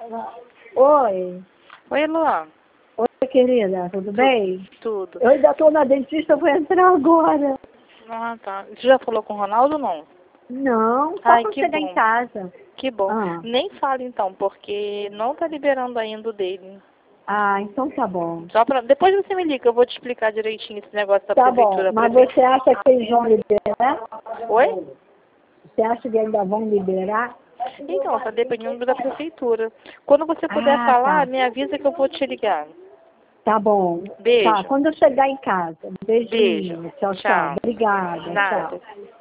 Oi. Oi, Luan. Oi, querida, tudo bem? Tudo. Eu ainda tô na dentista, eu vou entrar agora. Ah, tá. Você já falou com o Ronaldo ou não? Não, só Ai, quando que chegar em bom. casa. Que bom. Ah, Nem fale então, porque não tá liberando ainda o dele. então tá bom. Só pra... Depois você me liga, eu vou te explicar direitinho esse negócio da Tá bom, prefeitura. mas você acha que eles vão liberar? Oi? Você acha que ainda vão liberar? Então, tá dependendo da prefeitura. Quando você puder Ah, falar, tá. me avisa que eu vou te ligar. Tá bom. Tá, Beijo. quando eu chegar em casa. Beijo. Beijinho. Tchau, tchau. Tchau. Obrigada. Nada. Tchau.